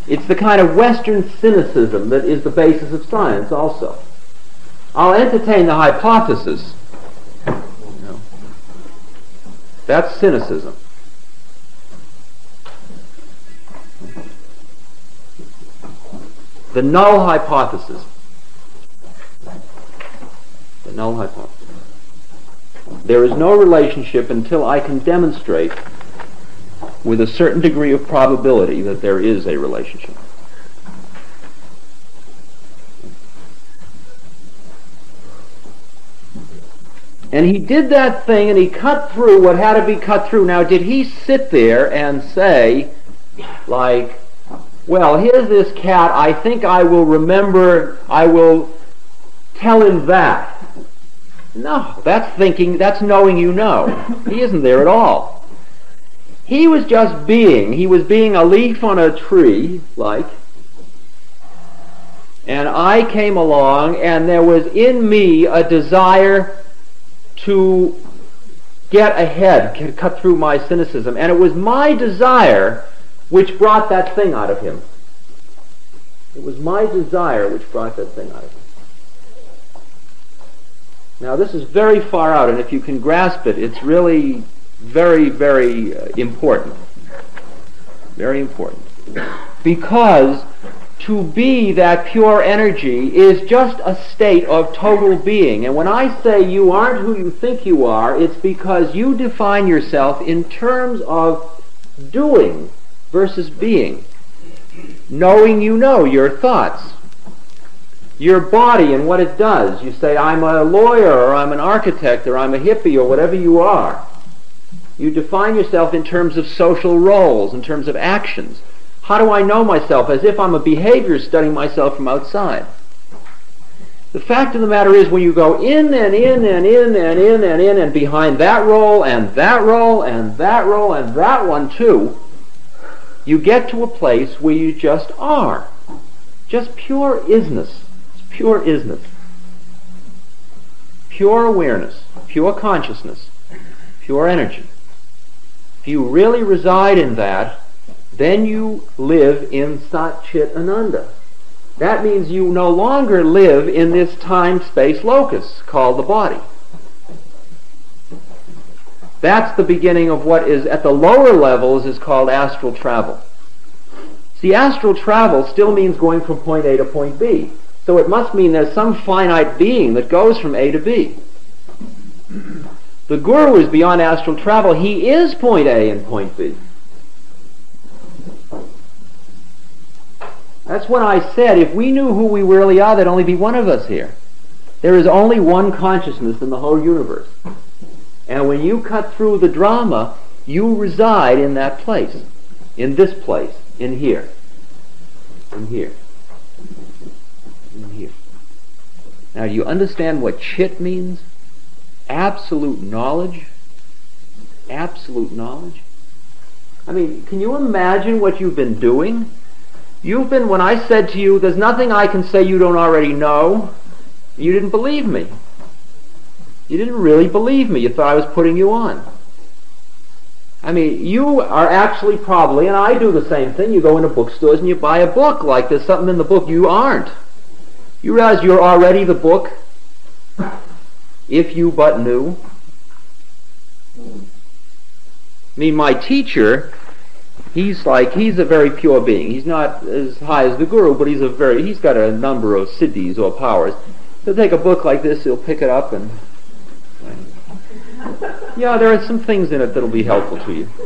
It's the kind of Western cynicism that is the basis of science also. I'll entertain the hypothesis. That's cynicism. The null hypothesis. The null hypothesis. There is no relationship until I can demonstrate with a certain degree of probability that there is a relationship. And he did that thing and he cut through what had to be cut through. Now, did he sit there and say, like, well, here's this cat, I think I will remember, I will tell him that. No, that's thinking, that's knowing you know. He isn't there at all. He was just being. He was being a leaf on a tree, like, and I came along and there was in me a desire to get ahead, cut through my cynicism, and it was my desire which brought that thing out of him. It was my desire which brought that thing out of him. Now this is very far out, and if you can grasp it, it's really very, very important. Very important. Because to be that pure energy is just a state of total being. And when I say you aren't who you think you are, it's because you define yourself in terms of doing versus being. Knowing you know your thoughts, your body and what it does. You say, I'm a lawyer, or I'm an architect, or I'm a hippie, or whatever you are. You define yourself in terms of social roles, in terms of actions. How do I know myself? As if I'm a behavior studying myself from outside. The fact of the matter is, when you go in and in and in and in and in and behind that role and that role and that role and that one too, you get to a place where you just are. Just pure isness. It's pure isness. Pure awareness. Pure consciousness. Pure energy. If you really reside in that, then you live in Sat Chit Ananda. That means you no longer live in this time-space locus called the body. That's the beginning of what is at the lower levels is called astral travel. See, astral travel still means going from point A to point B. So it must mean there's some finite being that goes from A to B. The Guru is beyond astral travel. He is point A and point B. That's when I said, if we knew who we really are, there'd only be one of us here. There is only one consciousness in the whole universe. And when you cut through the drama, you reside in that place. In this place. In here. In here. In here. Now, do you understand what chit means? Absolute knowledge. Absolute knowledge. I mean, can you imagine what you've been doing? You've been, when I said to you, there's nothing I can say you don't already know, you didn't believe me. You didn't really believe me. You thought I was putting you on. I mean, you are actually probably, and I do the same thing, you go into bookstores and you buy a book like there's something in the book. You aren't. You realize you're already the book, if you but knew. I mean, my teacher, he's a very pure being. He's not as high as the Guru, but he's got a number of siddhis or powers. He'll take a book like this, he'll pick it up and yeah, there are some things in it that'll be helpful to you.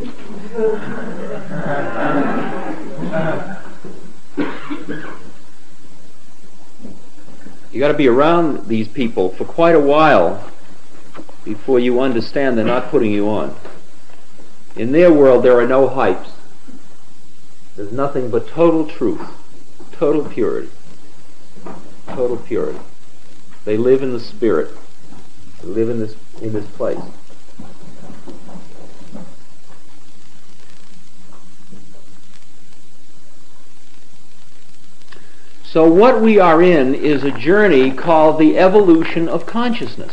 You got to be around these people for quite a while before you understand they're not putting you on. In their world, there are no hypes. There's nothing but total truth, total purity, total purity. They live in the spirit. They live in this place. So what we are in is a journey called the evolution of consciousness.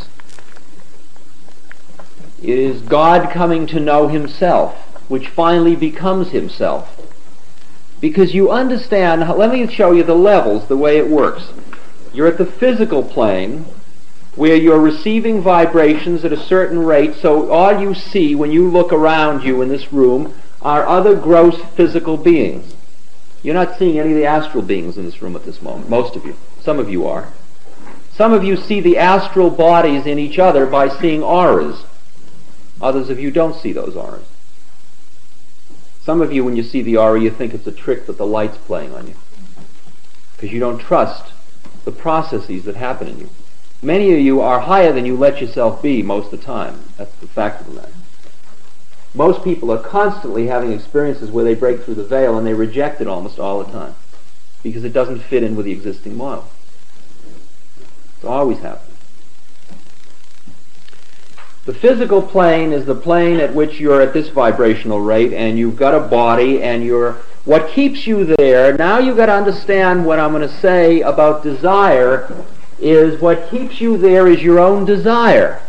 It is God coming to know himself, which finally becomes himself. Because you understand, let me show you the levels, the way it works. You're at the physical plane, where you're receiving vibrations at a certain rate, so all you see when you look around you in this room are other gross physical beings. You're not seeing any of the astral beings in this room at this moment, most of you. Some of you are. Some of you see the astral bodies in each other by seeing auras. Others of you don't see those auras. Some of you, when you see the aura, you think it's a trick that the light's playing on you, because you don't trust the processes that happen in you. Many of you are higher than you let yourself be most of the time. That's the fact of the matter. Most people are constantly having experiences where they break through the veil and they reject it almost all the time because it doesn't fit in with the existing model. It's always happening. The physical plane is the plane at which you're at this vibrational rate, and you've got a body, and what keeps you there. Now you've got to understand what I'm going to say about desire. Is what keeps you there is your own desire.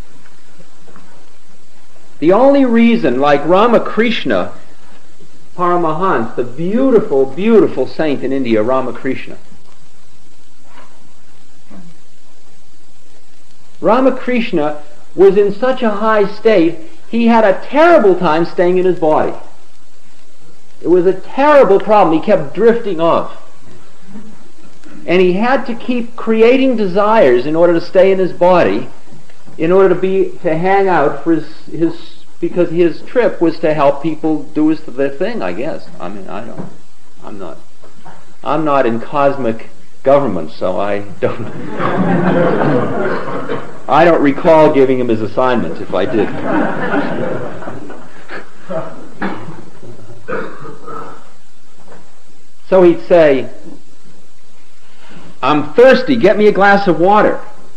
The only reason, like Ramakrishna Paramahans, the beautiful, beautiful saint in India, Ramakrishna. Ramakrishna was in such a high state, he had a terrible time staying in his body. It was a terrible problem. He kept drifting off. And he had to keep creating desires in order to stay in his body, in order to hang out for because his trip was to help people do their thing, I guess. I mean, I'm not in cosmic government, so I don't recall giving him his assignment if I did. So he'd say, "I'm thirsty, get me a glass of water."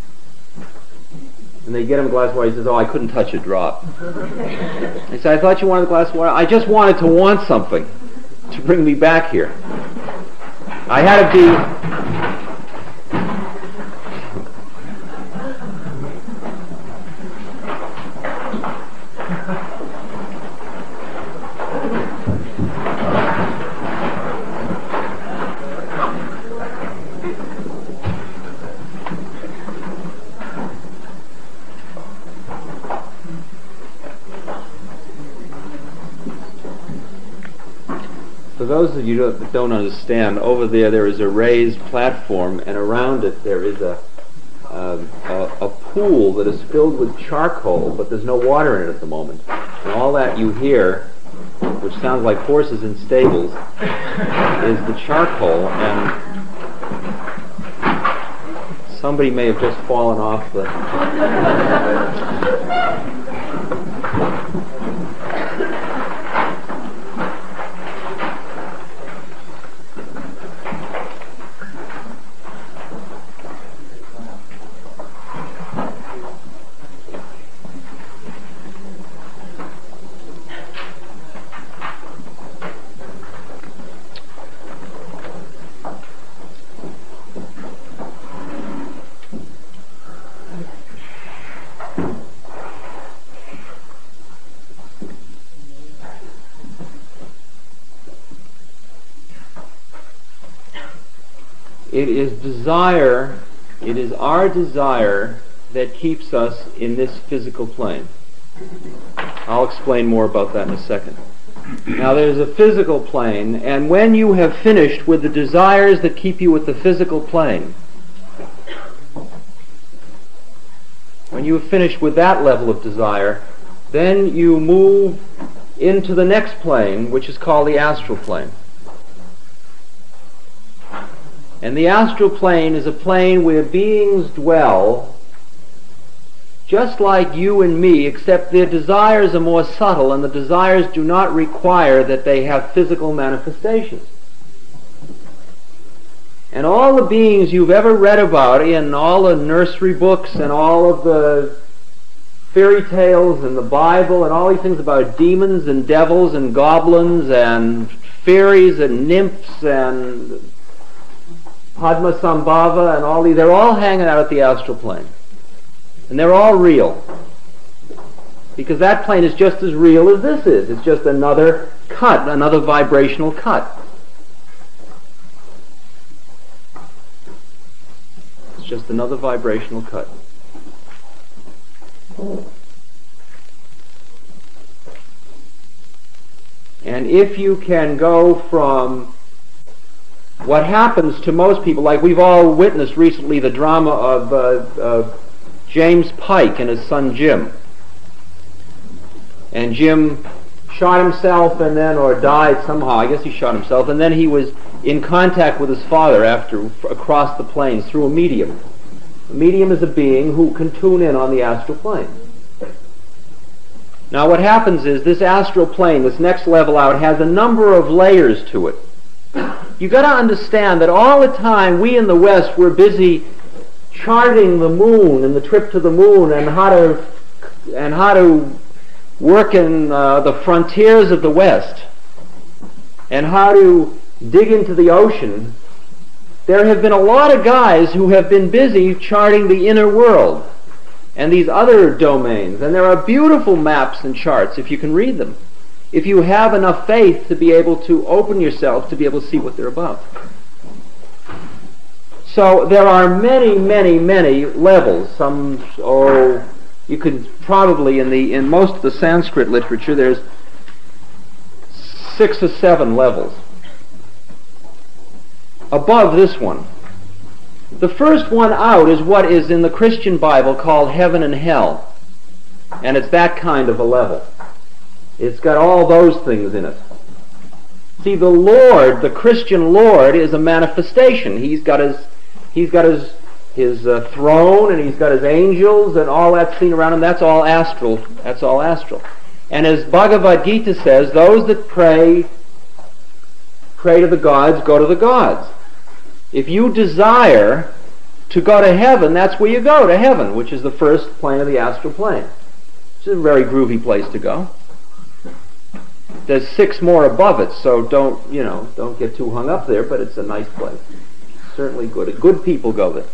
And they get him a glass of water. He says, "Oh, I couldn't touch a drop." He said, "I thought you wanted a glass of water." "I just wanted to want something to bring me back here. I had to be..." For those of you that don't understand, over there is a raised platform, and around it there is a pool that is filled with charcoal, but there's no water in it at the moment. And all that you hear, which sounds like horses in stables, is the charcoal, and somebody may have just fallen off the... It is desire, it is our desire that keeps us in this physical plane. I'll explain more about that in a second. Now there's a physical plane, and when you have finished with the desires that keep you at the physical plane, when you have finished with that level of desire, then you move into the next plane, which is called the astral plane. And the astral plane is a plane where beings dwell just like you and me, except their desires are more subtle, and the desires do not require that they have physical manifestations. And all the beings you've ever read about in all the nursery books and all of the fairy tales and the Bible and all these things about demons and devils and goblins and fairies and nymphs and Padmasambhava and all these, they're all hanging out at the astral plane. And they're all real. Because that plane is just as real as this is. It's just another cut, another vibrational cut. It's just another vibrational cut. And if you can go from what happens to most people, like we've all witnessed recently the drama of James Pike and his son Jim. And Jim shot himself and then, or died somehow, I guess he shot himself, and then he was in contact with his father across the plains through a medium. A medium is a being who can tune in on the astral plane. Now what happens is this astral plane, this next level out, has a number of layers to it. You've got to understand that all the time we in the West were busy charting the moon and the trip to the moon and how to work in the frontiers of the West and how to dig into the ocean. There have been a lot of guys who have been busy charting the inner world and these other domains, and there are beautiful maps and charts if you can read them, if you have enough faith to be able to open yourself to be able to see what they're about. So there are many, many, many levels. You could probably, in most of the Sanskrit literature, there's 6 or 7 levels above this one. The first one out is what is in the Christian Bible called heaven and hell, and it's that kind of a level. It's got all those things in it. See, the Lord, the Christian Lord, is a manifestation. He's got his throne, and he's got his angels, and all that scene around him. That's all astral. That's all astral. And as Bhagavad Gita says, those that pray to the gods, go to the gods. If you desire to go to heaven, that's where you go, to heaven, which is the first plane of the astral plane. It's a very groovy place to go. There's 6 more above it, so don't get too hung up there, but it's a nice place. Certainly good. Good people go there.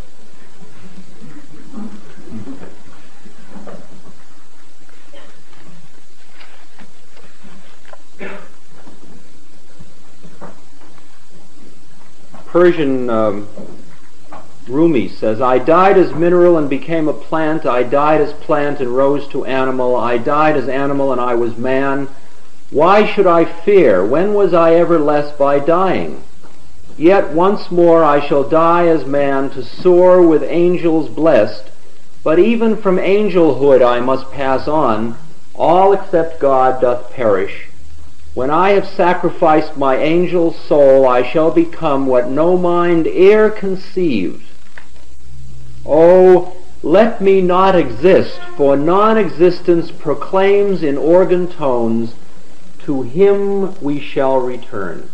Persian Rumi says, I died as mineral and became a plant. I died as plant and rose to animal. I died as animal and I was man. Why should I fear? When was I ever less by dying? Yet once more I shall die as man to soar with angels blessed. But even from angelhood I must pass on. All except God doth perish. When I have sacrificed my angel soul, I shall become what no mind e'er conceived. Oh, let me not exist, for non-existence proclaims in organ tones, to him we shall return.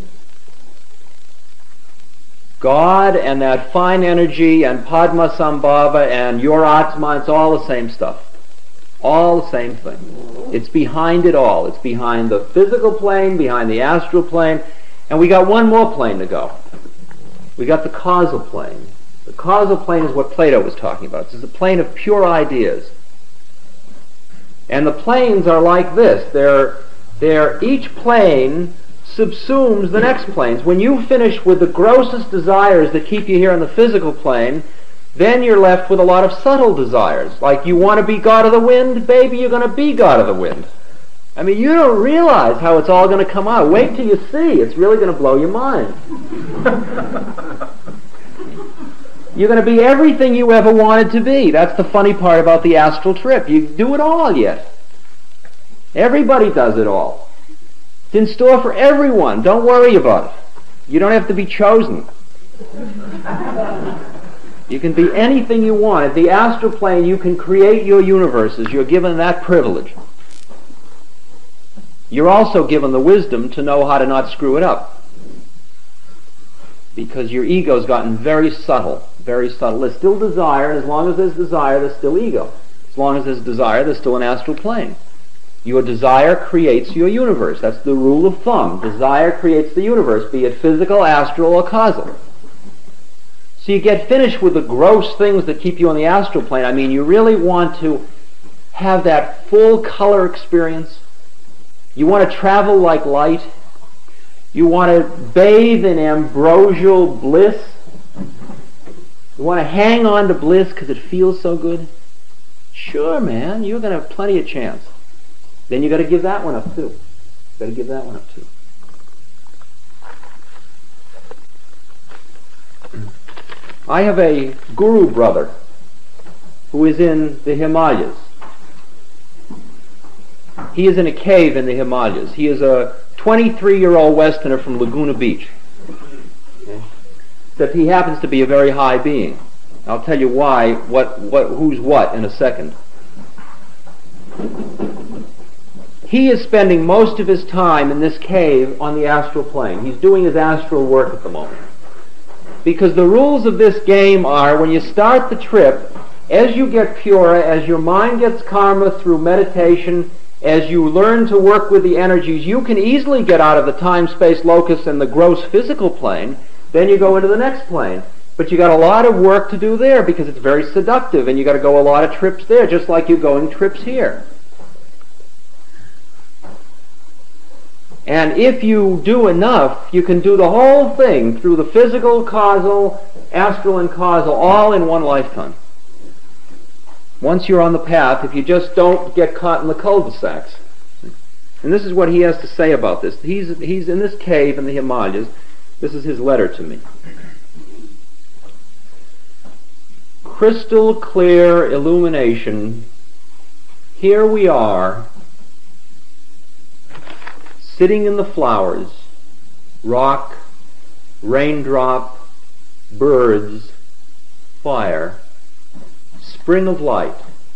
God and that fine energy and Padmasambhava and your Atma, it's all the same stuff. All the same thing. It's behind it all. It's behind the physical plane, behind the astral plane, and we got one more plane to go. We got the causal plane. The causal plane is what Plato was talking about. It's a plane of pure ideas. And the planes are like this. Each plane subsumes the next planes. When you finish with the grossest desires that keep you here on the physical plane, then you're left with a lot of subtle desires. Like, you want to be God of the wind? Baby, you're going to be God of the wind. I mean, you don't realize how it's all going to come out. Wait till you see. It's really going to blow your mind. You're going to be everything you ever wanted to be. That's the funny part about the astral trip. You do it all yet. Everybody does it all. It's in store for everyone. Don't worry about it. You don't have to be chosen. You can be anything you want. At the astral plane, you can create your universes. You're given that privilege. You're also given the wisdom to know how to not screw it up. Because your ego's gotten very subtle. Very subtle. There's still desire, and as long as there's desire, there's still ego. As long as there's desire, there's still an astral plane. Your desire creates your universe. That's the rule of thumb. Desire creates the universe, be it physical, astral, or causal. So you get finished with the gross things that keep you on the astral plane. I mean, you really want to have that full color experience. You want to travel like light. You want to bathe in ambrosial bliss, You want to hang on to bliss because it feels so good? Sure, man, you're going to have plenty of chance. Then you got to give that one up too. Got to give that one up too. I have a guru brother who is in the Himalayas. He is in a cave in the Himalayas. He is a 23-year-old Westerner from Laguna Beach. Okay? Except he happens to be a very high being. I'll tell you why, who's what in a second. He is spending most of his time in this cave on the astral plane. He's doing his astral work at the moment. Because the rules of this game are, when you start the trip, as you get purer, as your mind gets calmer through meditation, as you learn to work with the energies, you can easily get out of the time-space locus and the gross physical plane. Then you go into the next plane. But you got a lot of work to do there because it's very seductive, and you got to go a lot of trips there, just like you're going trips here. And if you do enough, you can do the whole thing through the physical, causal, astral, and causal, all in one lifetime. Once you're on the path, if you just don't get caught in the cul-de-sacs. And this is what he has to say about this. He's in this cave in the Himalayas. This is his letter to me. Crystal clear illumination. Here we are, sitting in the flowers, rock, raindrop, birds, fire, spring of light.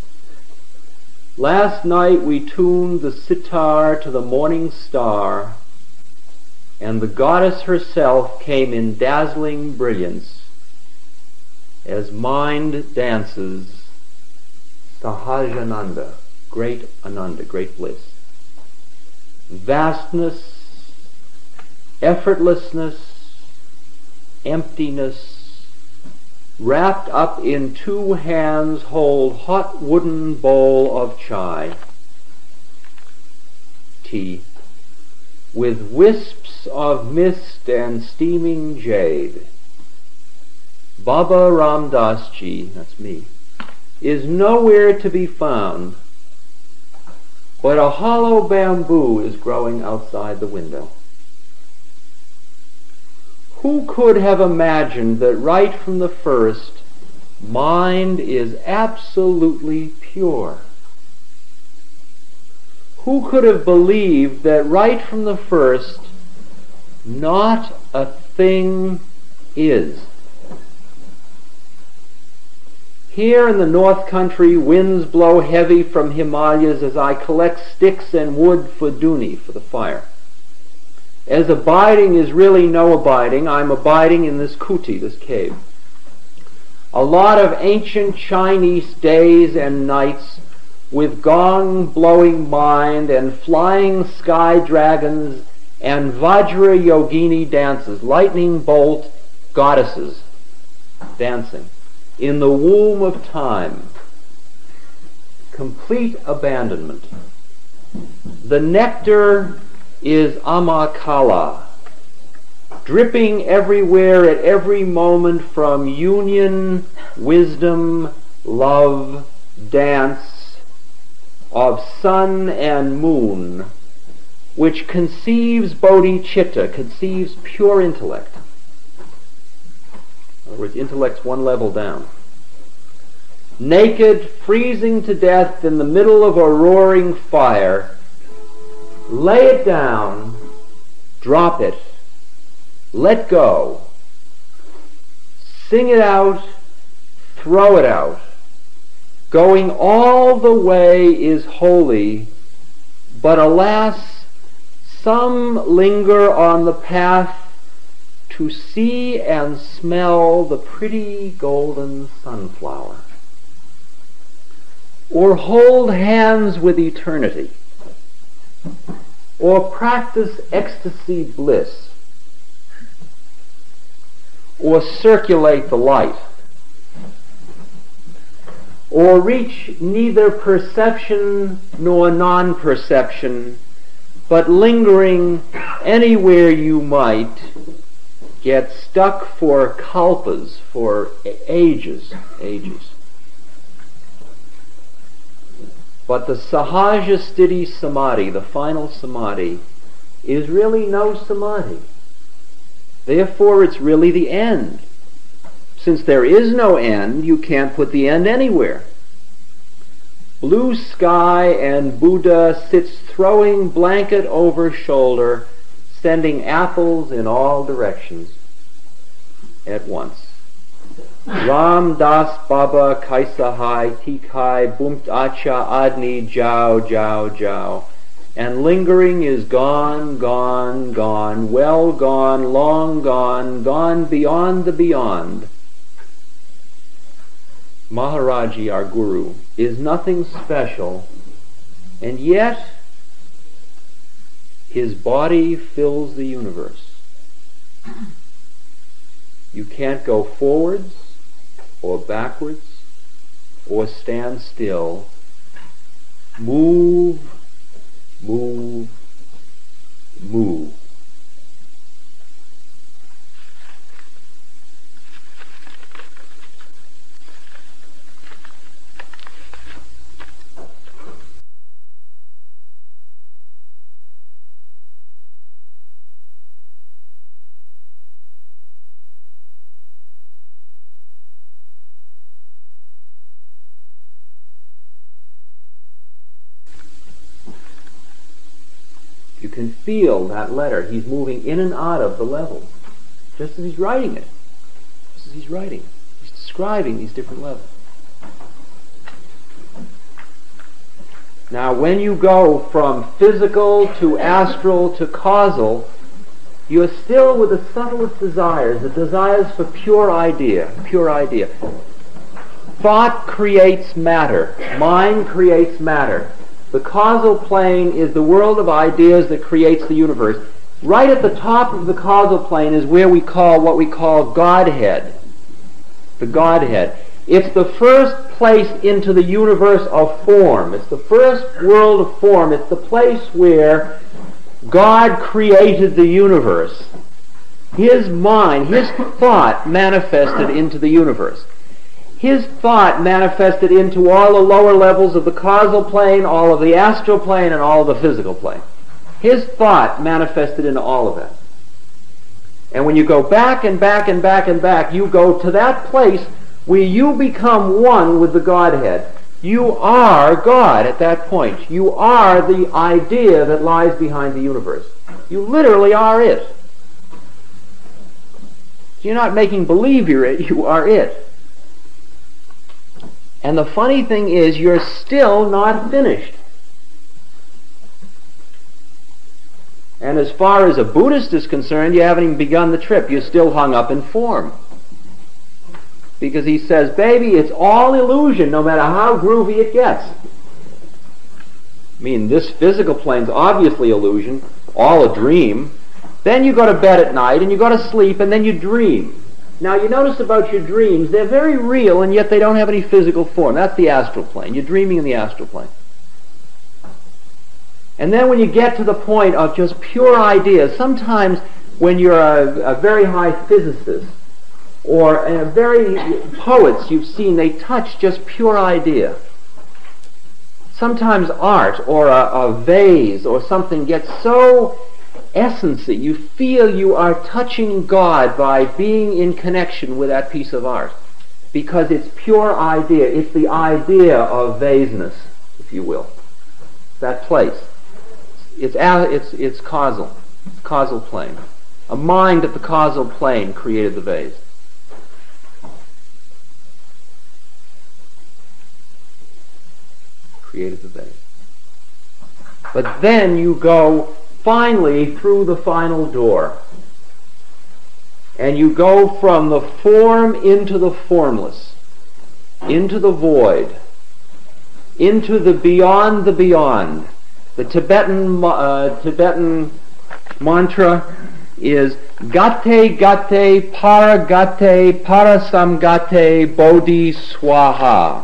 Last night we tuned the sitar to the morning star, and the goddess herself came in dazzling brilliance as mind dances Sahajananda, great Ananda, great bliss. Vastness, effortlessness, emptiness, wrapped up in two hands hold hot wooden bowl of chai, tea, with wisps of mist and steaming jade. Baba Ram Das Ji, that's me, is nowhere to be found, but a hollow bamboo is growing outside the window. Who could have imagined that right from the first, mind is absolutely pure? Who could have believed that right from the first, not a thing is? Here in the North Country, winds blow heavy from Himalayas as I collect sticks and wood for Duni, for the fire. As abiding is really no abiding, I'm abiding in this kuti, this cave. A lot of ancient Chinese days and nights with gong-blowing mind and flying sky dragons and Vajra Yogini dances, lightning bolt goddesses dancing in the womb of time. Complete abandonment. The nectar is Amakala, dripping everywhere at every moment from union, wisdom, love, dance of sun and moon, which conceives bodhicitta, conceives pure intellect. In other words, intellect's one level down. Naked, freezing to death in the middle of a roaring fire, lay it down, drop it, let go, sing it out, throw it out. Going all the way is holy, but alas, some linger on the path to see and smell the pretty golden sunflower, or hold hands with eternity, or practice ecstasy bliss, or circulate the light, or reach neither perception nor non-perception, but lingering anywhere you might, get stuck for kalpas, for ages. But the sahaja sthiti samadhi, the final samadhi, is really no samadhi. Therefore, it's really the end. Since there is no end, you can't put the end anywhere. Blue sky and Buddha sits throwing blanket over shoulder, sending apples in all directions at once. Ram Das Baba Kaisahai Tikai Bumt Acha Adni Jiao Jiao Jiao. And lingering is gone, gone, gone, well gone, long gone, gone beyond the beyond. Maharaji, our guru, is nothing special, and yet his body fills the universe. You can't go forwards or backwards or stand still. Move, move, move. You can feel that letter. He's moving in and out of the levels, just as he's writing it. Just as he's writing. He's describing these different levels. Now, when you go from physical to astral to causal, you're still with the subtlest desires, the desires for pure idea, pure idea. Thought creates matter. Mind creates matter. The causal plane is the world of ideas that creates the universe. Right at the top of the causal plane is where we call what we call Godhead. The Godhead. It's the first place into the universe of form. It's the first world of form. It's the place where God created the universe. His mind, his thought manifested into the universe. His thought manifested into all the lower levels of the causal plane, all of the astral plane, and all of the physical plane. His thought manifested into all of that. And when you go back and back and back and back, you go to that place where you become one with the Godhead. You are God at that point. You are the idea that lies behind the universe. You literally are it. You're not making believe you're it, you are it. And the funny thing is, you're still not finished. And as far as a Buddhist is concerned, you haven't even begun the trip. You're still hung up in form. Because he says, baby, it's all illusion, no matter how groovy it gets. I mean, this physical plane's obviously illusion, all a dream. Then you go to bed at night, and you go to sleep, and then you dream. Now, you notice about your dreams, they're very real, and yet they don't have any physical form. That's the astral plane. You're dreaming in the astral plane. And then when you get to the point of just pure ideas, sometimes when you're a very high physicist, or poets you've seen, they touch just pure idea. Sometimes art, or a vase, or something gets so essency, you feel you are touching God by being in connection with that piece of art, because it's pure idea. It's the idea of vaseness, if you will. That place. It's causal plane. A mind at the causal plane created the vase. Created the vase. But then you go finally through the final door. And you go from the form into the formless, into the void, into the beyond the beyond. The Tibetan mantra is Gate Gate Paragate Parasamgate Bodhi Swaha.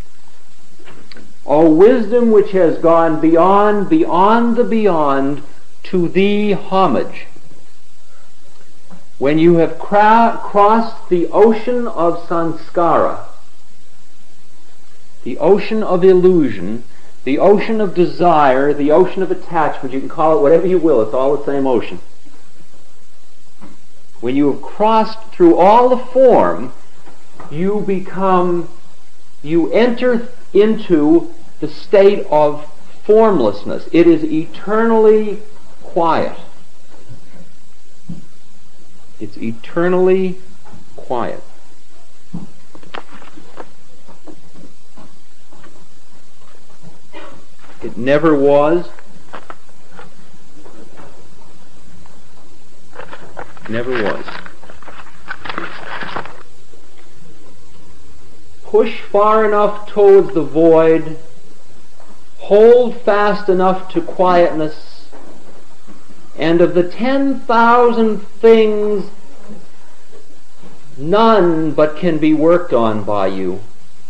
O wisdom which has gone beyond, beyond the beyond, to thee homage. when you have crossed the ocean of samskara, the ocean of illusion, the ocean of desire, the ocean of attachment, you can call it whatever you will, it's all the same ocean. When you have crossed through all the form, you enter into the state of formlessness. It is eternally quiet. It's eternally quiet. It never was. Never was. Push far enough towards the void, hold fast enough to quietness, and of the 10,000 things, none but can be worked on by you.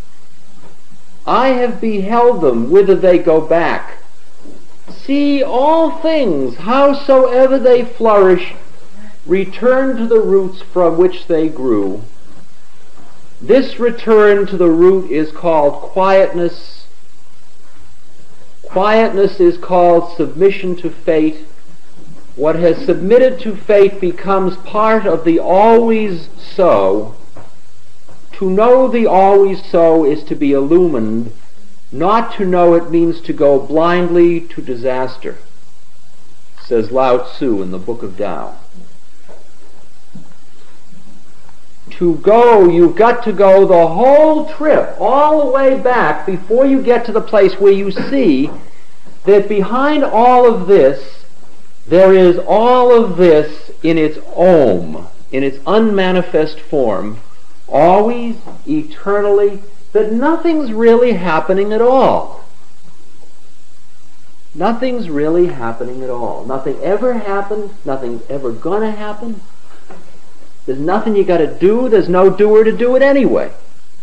I have beheld them whither they go back. See, all things, howsoever they flourish, return to the roots from which they grew. This return to the root is called quietness. Quietness is called submission to fate. What has submitted to fate becomes part of the always so. To know the always so is to be illumined. Not to know it means to go blindly to disaster, says Lao Tzu in the Book of Tao. To go, you've got to go the whole trip, all the way back, before you get to the place where you see that behind all of this, there is all of this in its Om, in its unmanifest form, always, eternally, that nothing's really happening at all. Nothing's really happening at all. Nothing ever happened. Nothing's ever going to happen. There's nothing you got to do. There's no doer to do it anyway.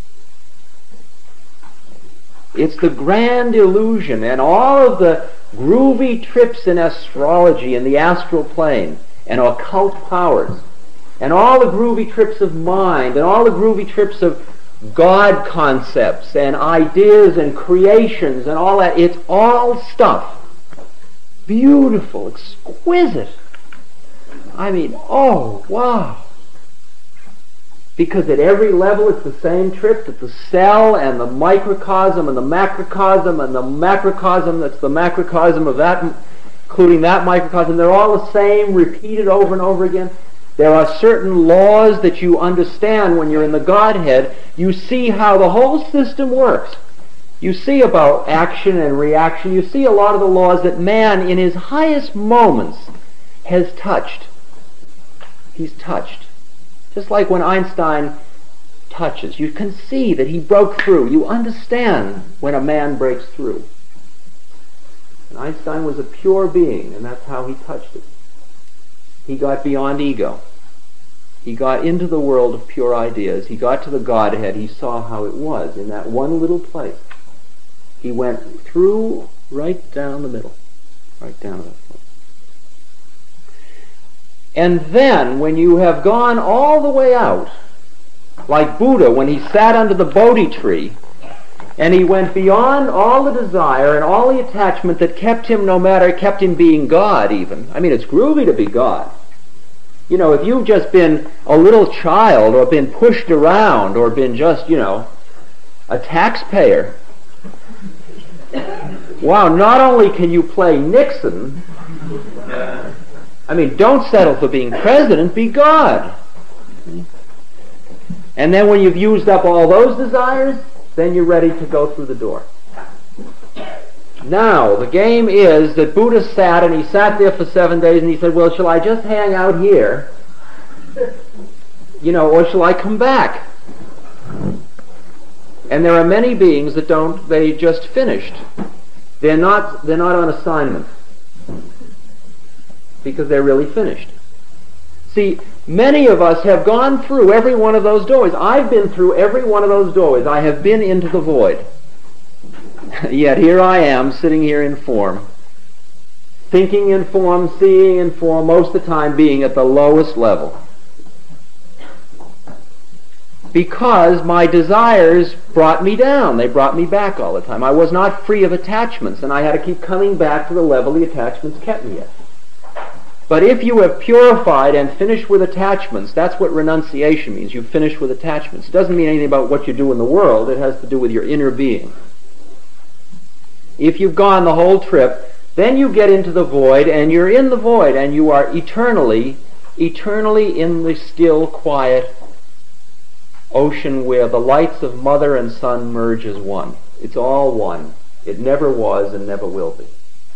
It's the grand illusion, and all of the groovy trips in astrology and the astral plane and occult powers, and all the groovy trips of mind, and all the groovy trips of God concepts and ideas and creations and all that. It's all stuff. Beautiful, exquisite. I mean, oh, wow. Because at every level it's the same trip, that the cell and the microcosm and the macrocosm and the macrocosm that's the macrocosm of that, including that microcosm, they're all the same, repeated over and over again. There are certain laws that you understand when you're in the Godhead. You see how the whole system works. You see about action and reaction. You see a lot of the laws that man in his highest moments has touched. He's touched. Just like when Einstein touches. You can see that he broke through. You understand when a man breaks through. And Einstein was a pure being, and that's how he touched it. He got beyond ego. He got into the world of pure ideas. He got to the Godhead. He saw how it was in that one little place. He went through right down the middle. Right down to that place. And then, when you have gone all the way out, like Buddha, when he sat under the Bodhi tree, and he went beyond all the desire and all the attachment that kept him being God even. I mean, it's groovy to be God. You know, if you've just been a little child or been pushed around or been just, a taxpayer, wow, not only can you play Nixon, I mean, don't settle for being president, be God. And then when you've used up all those desires, then you're ready to go through the door. Now, the game is that Buddha sat, and he sat there for 7 days, and he said, well, shall I just hang out here? Or shall I come back? And there are many beings that don't, they just finished. They're not on assignment. Because they're really finished. See, many of us have gone through every one of those doorways. I've been through every one of those doorways. I have been into the void. Yet here I am, sitting here in form. Thinking in form, seeing in form, most of the time being at the lowest level. because my desires brought me down. They brought me back all the time. I was not free of attachments, and I had to keep coming back to the level the attachments kept me at. But if you have purified and finished with attachments, that's what renunciation means. You finish with attachments. It doesn't mean anything about what you do in the world. It has to do with your inner being. If you've gone the whole trip, then you get into the void, and you're in the void, and you are eternally in the still, quiet ocean where the lights of mother and son merge as one. It's all one. It never was and never will be.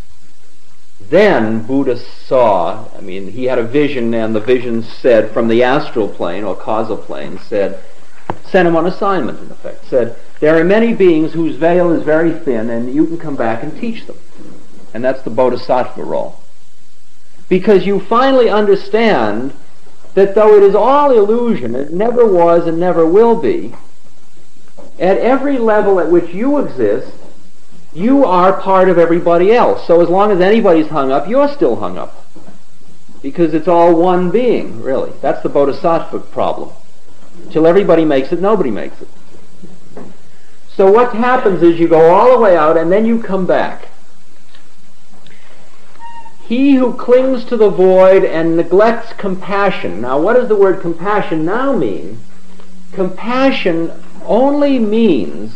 Then Buddha saw, he had a vision, and the vision said from the astral plane or causal plane, sent him on assignment, in effect, said, there are many beings whose veil is very thin, and you can come back and teach them. And that's the bodhisattva role. Because you finally understand that though it is all illusion, it never was and never will be, at every level at which you exist, you are part of everybody else. So as long as anybody's hung up, you're still hung up. Because it's all one being, really. That's the bodhisattva problem. Till everybody makes it, nobody makes it. So what happens is you go all the way out and then you come back. He who clings to the void and neglects compassion. Now what does the word compassion now mean? Compassion only means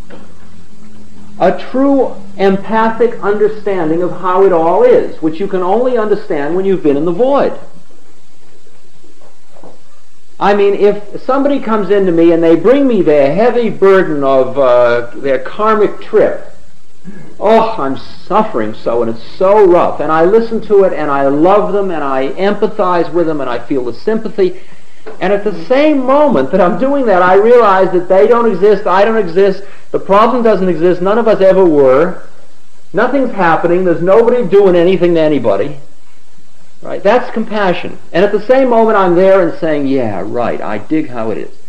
a true empathic understanding of how it all is, which you can only understand when you've been in the void. If somebody comes into me and they bring me their heavy burden of their karmic trip, I'm suffering so, and it's so rough, and I listen to it, and I love them, and I empathize with them, and I feel the sympathy, and at the same moment that I'm doing that, I realize that they don't exist, I don't exist, the problem doesn't exist, none of us ever were, nothing's happening, there's nobody doing anything to anybody. Right? That's compassion. And at the same moment I'm there and saying, yeah, right, I dig how it is.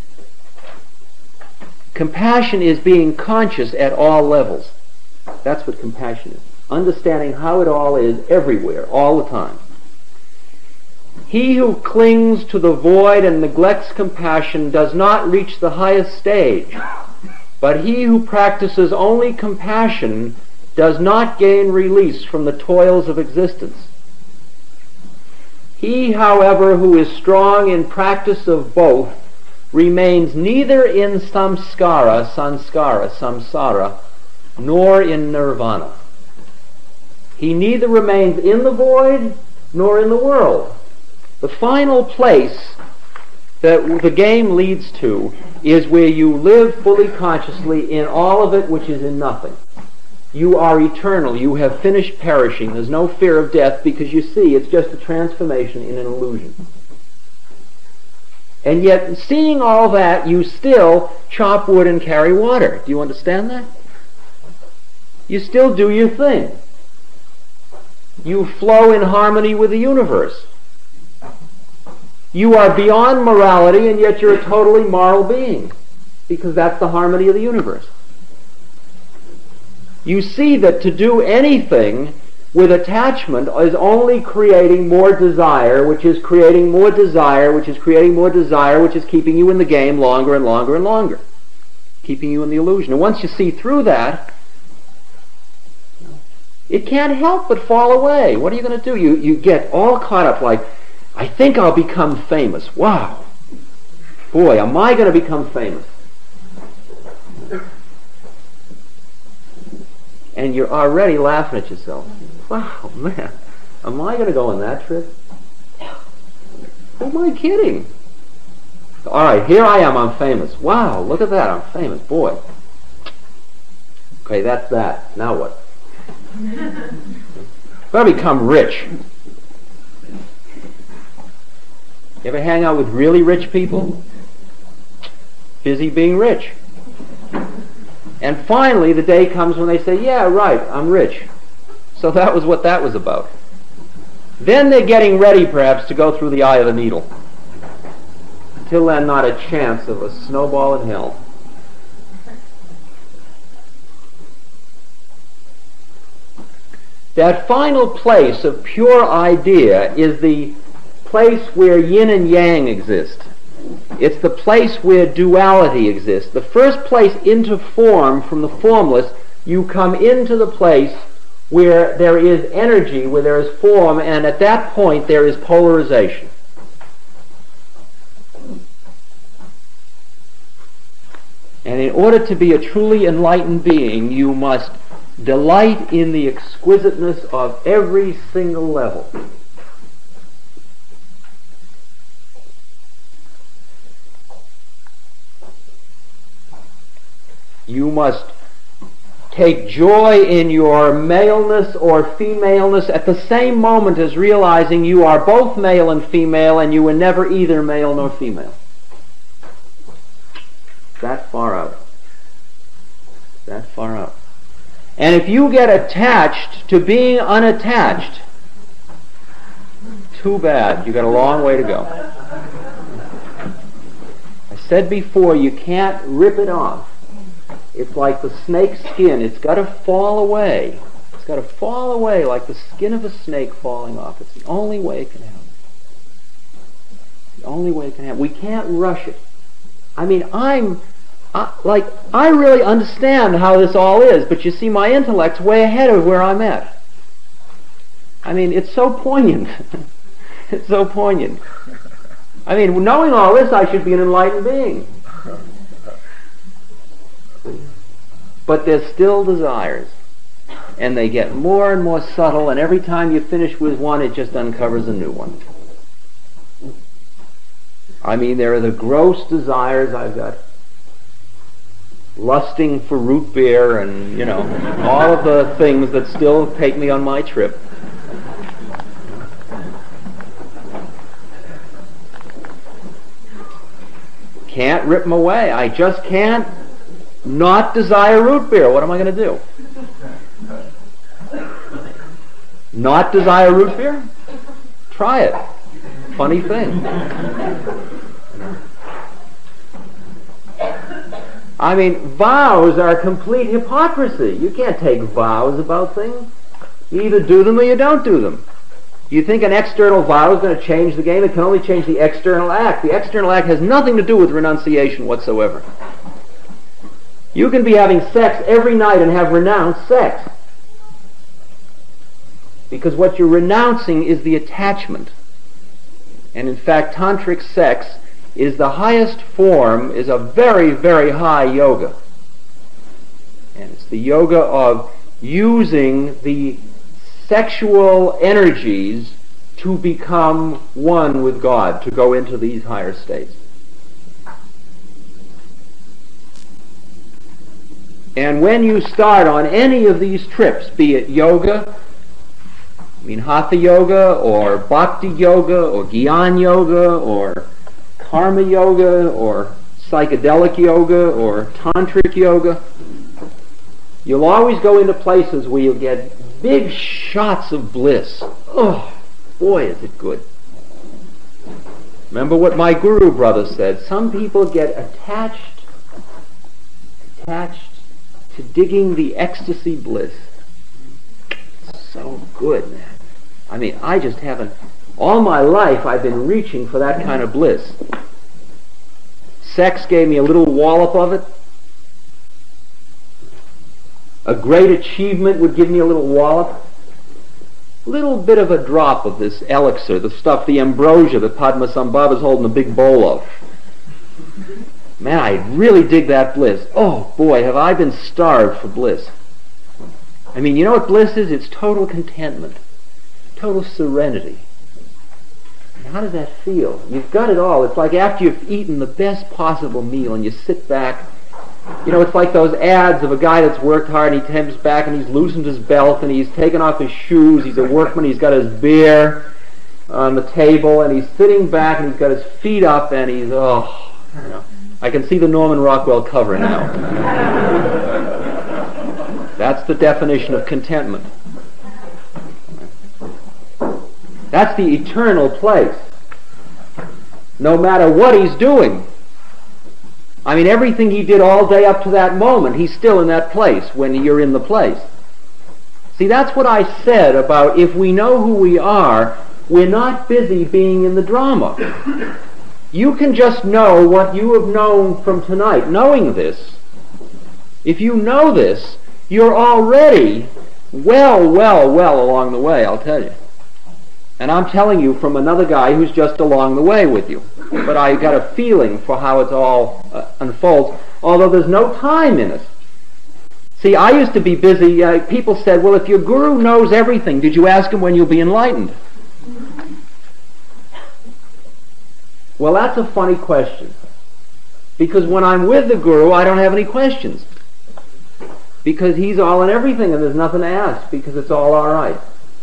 Compassion is being conscious at all levels. That's what compassion is. Understanding how it all is everywhere, all the time. He who clings to the void and neglects compassion does not reach the highest stage. But he who practices only compassion does not gain release from the toils of existence. He, however, who is strong in practice of both remains neither in samsara, nor in nirvana. He neither remains in the void nor in the world. The final place that the game leads to is where you live fully consciously in all of it which is in nothing. You are eternal. You have finished perishing. There's no fear of death because you see it's just a transformation in an illusion. And yet, seeing all that, you still chop wood and carry water. Do you understand that? You still do your thing. You flow in harmony with the universe. You are beyond morality, and yet you're a totally moral being, because that's the harmony of the universe. You see that to do anything with attachment is only creating more desire, which is creating more desire, which is creating more desire, which is keeping you in the game longer and longer and longer, keeping you in the illusion. And once you see through that, it can't help but fall away. What are you going to do? You get all caught up like, I think I'll become famous. Wow. Boy, am I going to become famous. And you're already laughing at yourself. Wow, man, am I going to go on that trip? Who am I kidding? All right, here I am, I'm famous. Wow, look at that, I'm famous, boy. Okay, that's that. Now what? Got to become rich. You ever hang out with really rich people? Busy being rich. And finally, the day comes when they say, yeah, right, I'm rich. So that was what that was about. Then they're getting ready, perhaps, to go through the eye of the needle. Until then, not a chance of a snowball in hell. That final place of pure idea is the place where yin and yang exist. It's the place where duality exists. The first place into form from the formless, you come into the place where there is energy, where there is form, and at that point there is polarization. And in order to be a truly enlightened being, you must delight in the exquisiteness of every single level. You must take joy in your maleness or femaleness at the same moment as realizing you are both male and female, and you were never either male nor female. That far out. That far out. And if you get attached to being unattached, too bad. You got a long way to go. I said before, you can't rip it off. It's like the snake's skin. It's got to fall away. It's got to fall away like the skin of a snake falling off. It's the only way it can happen. The only way it can happen. We can't rush it. I mean, I really understand how this all is, but you see, my intellect's way ahead of where I'm at. I mean, it's so poignant. It's so poignant. I mean, knowing all this, I should be an enlightened being. But there's still desires, and they get more and more subtle, and every time you finish with one, it just uncovers a new one. I mean, there are the gross desires. I've got lusting for root beer and, all of the things that still take me on my trip. Can't rip them away. I just can't not desire root beer. What am I going to do? Not desire root beer? Try it. Funny thing. I mean, vows are complete hypocrisy. You can't take vows about things. You either do them or you don't do them. You think an external vow is going to change the game? It can only change the external act. The external act has nothing to do with renunciation whatsoever. You can be having sex every night and have renounced sex. Because what you're renouncing is the attachment. And in fact, tantric sex is the highest form, is a very, very high yoga. And it's the yoga of using the sexual energies to become one with God, to go into these higher states. And when you start on any of these trips, be it yoga, hatha yoga, or bhakti yoga, or gyan yoga, or karma yoga, or psychedelic yoga, or tantric yoga, you'll always go into places where you'll get big shots of bliss. Oh, boy, is it good. Remember what my guru brother said. Some people get attached to digging the ecstasy bliss. It's so good, man. I mean, I just haven't... All my life I've been reaching for that kind of bliss. Sex gave me a little wallop of it. A great achievement would give me a little wallop. A little bit of a drop of this elixir, the stuff, the ambrosia that Padmasambhava's holding a big bowl of. Man, I really dig that bliss. Oh, boy, have I been starved for bliss. I mean, you know what bliss is? It's total contentment. Total serenity. And how does that feel? You've got it all. It's like after you've eaten the best possible meal and you sit back. It's like those ads of a guy that's worked hard and he comes back and he's loosened his belt and he's taken off his shoes. He's a workman. He's got his beer on the table and he's sitting back and he's got his feet up and he's, I can see the Norman Rockwell cover now. That's the definition of contentment. That's the eternal place. No matter what he's doing. I mean, everything he did all day up to that moment, he's still in that place when you're in the place. See, that's what I said about if we know who we are, we're not busy being in the drama. You can just know what you have known from tonight. Knowing this, if you know this, you're already well along the way, I'll tell you. And I'm telling you from another guy who's just along the way with you. But I got a feeling for how it all unfolds, although there's no time in it. See, I used to be busy. People said, well, if your guru knows everything, did you ask him when you'll be enlightened? Well, that's a funny question. Because when I'm with the guru, I don't have any questions. Because he's all in everything and there's nothing to ask because it's all right.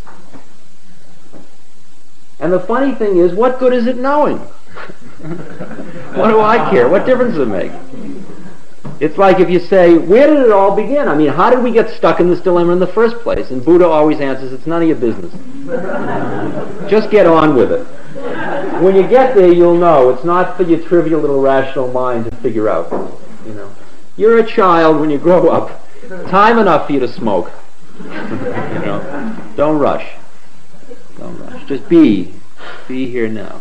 And the funny thing is, what good is it knowing? What do I care? What difference does it make? It's like if you say, where did it all begin? I mean, how did we get stuck in this dilemma in the first place? And Buddha always answers, it's none of your business. Just get on with it. When you get there, you'll know. It's not for your trivial little rational mind to figure out. You know, you're a child when you grow up. Time enough for you to smoke. You know, don't rush. Don't rush. Just be here now.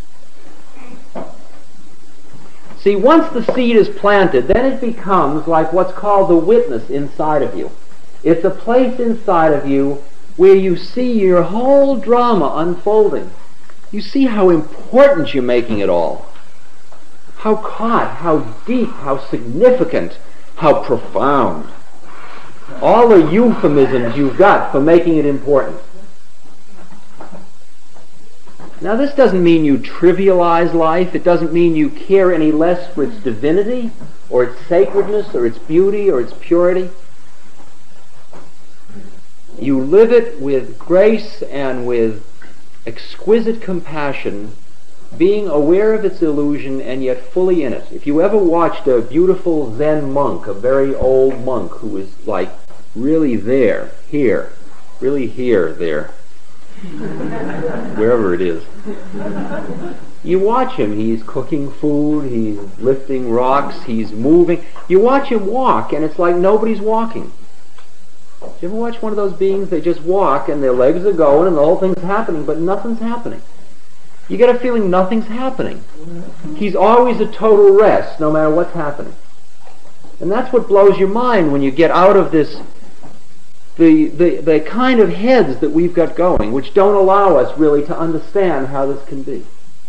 See, once the seed is planted, then it becomes like what's called the witness inside of you. It's a place inside of you where you see your whole drama unfolding. You see how important you're making it all. How caught, how deep, how significant, how profound. All the euphemisms you've got for making it important. Now, this doesn't mean you trivialize life. It doesn't mean you care any less for its divinity, or its sacredness, or its beauty, or its purity. You live it with grace and with exquisite compassion, being aware of its illusion and yet fully in it. If you ever watched a beautiful Zen monk, a very old monk who is like really there, here, really here, there, wherever it is. You watch him, he's cooking food, he's lifting rocks, he's moving. You watch him walk and it's like nobody's walking. Do you ever watch one of those beings? They just walk and their legs are going and the whole thing's happening, but nothing's happening. You get a feeling nothing's happening. He's always a total rest, no matter what's happening. And that's what blows your mind when you get out of this, the kind of heads that we've got going, which don't allow us really to understand how this can be.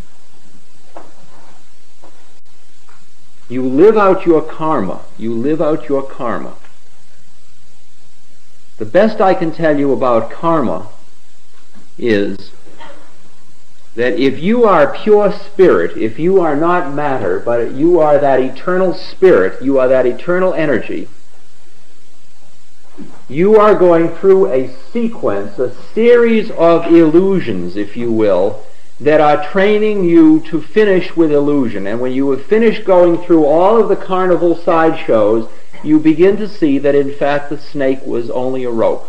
You live out your karma. You live out your karma. The best I can tell you about karma is that if you are pure spirit, if you are not matter, but you are that eternal spirit, you are that eternal energy, you are going through a sequence, a series of illusions, if you will, that are training you to finish with illusion. And when you have finished going through all of the carnival sideshows, you begin to see that in fact the snake was only a rope.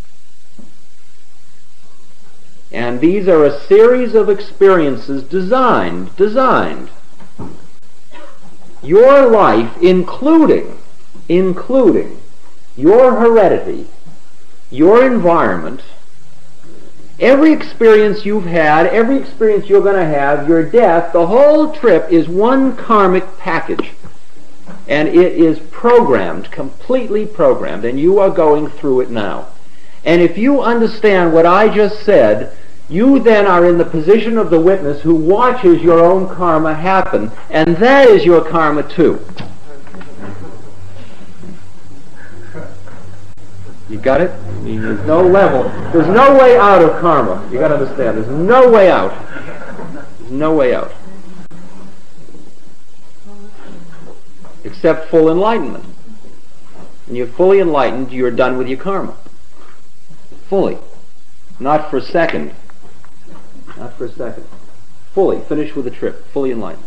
And these are a series of experiences designed. Your life, including your heredity, your environment, every experience you've had, every experience you're going to have, your death, the whole trip is one karmic package. And it is programmed, completely programmed, and you are going through it now. And if you understand what I just said, you then are in the position of the witness who watches your own karma happen, and that is your karma too. You got it? There's no level. There's no way out of karma. You got to understand. There's no way out. There's no way out. Except full enlightenment. When you're fully enlightened, you're done with your karma. Fully. Not for a second. Not for a second. Fully. Finished with the trip. Fully enlightened.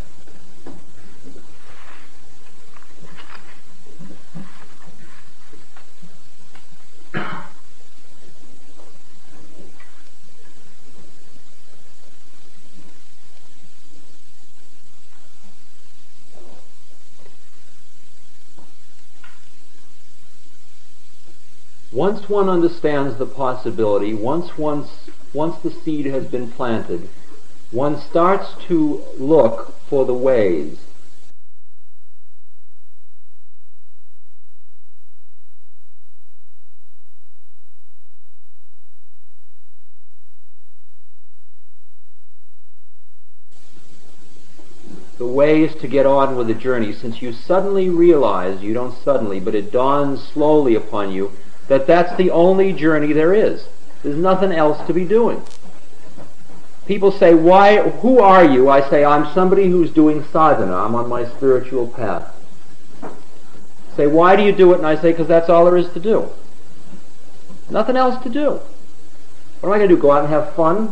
Once one understands the possibility, once the seed has been planted, one starts to look for the ways. The way is to get on with the journey, since you suddenly realize, you don't suddenly, but it dawns slowly upon you, that that's the only journey there is. There's nothing else to be doing. People say, who are you? I say, I'm somebody who's doing sadhana. I'm on my spiritual path. Say, why do you do it? And I say, because that's all there is to do. Nothing else to do. What am I going to do, go out and have fun?